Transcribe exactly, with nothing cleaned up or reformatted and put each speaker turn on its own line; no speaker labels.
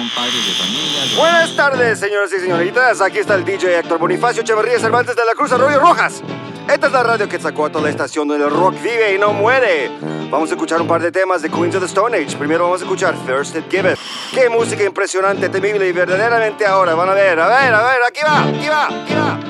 padres de familia. De...
Buenas tardes, señoras y señoritas. Aquí está el D J Héctor Bonifacio Echeverría Cervantes de la Cruz Arroyo Rojas. Esta es la radio Quetzalcóatl, la estación donde el rock vive y no muere. Vamos a escuchar un par de temas de Queens of the Stone Age. Primero vamos a escuchar Thirsted Give It. Qué música impresionante, temible y verdaderamente ahora. Van a ver, a ver, a ver, aquí va, aquí va, aquí va.